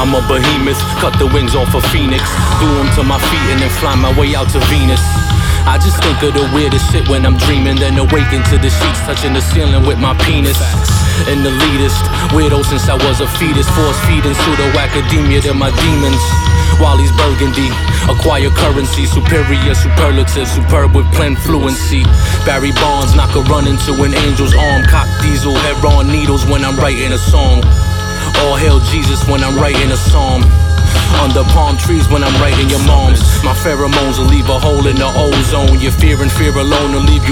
I'm a behemoth, cut the wings off a phoenix, glue them to my feet and then fly my way out to Venus. I just think of the weirdest shit when I'm dreaming, then awaken to the sheets, touching the ceiling with my penis. And the elitist, weirdo since I was a fetus, force feeding pseudo-academia to my demons. Wally's burgundy, acquire currency, superior, superlative, superb with plain fluency. Barry Bonds, knock a run into an angel's arm, cock diesel, head on needles when I'm writing a song. All hail Jesus when I'm writing a psalm. Under palm trees when I'm writing your moms. My pheromones will leave a hole in the ozone. Your fear and fear alone will leave you